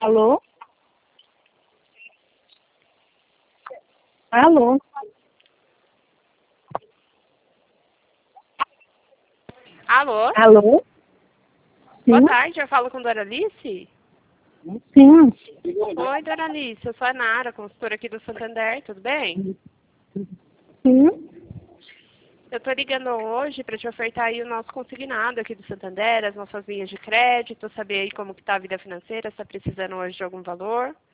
Alô? Alô? Alô? Alô? Boa Sim? tarde, eu falo com Doralice? Sim. Oi, Doralice, eu sou a Nara, consultora aqui do Santander, tudo bem? Sim? Eu estou ligando hoje para te ofertar aí o nosso consignado aqui do Santander, as nossas linhas de crédito, saber aí como que está a vida financeira, se está precisando hoje de algum valor.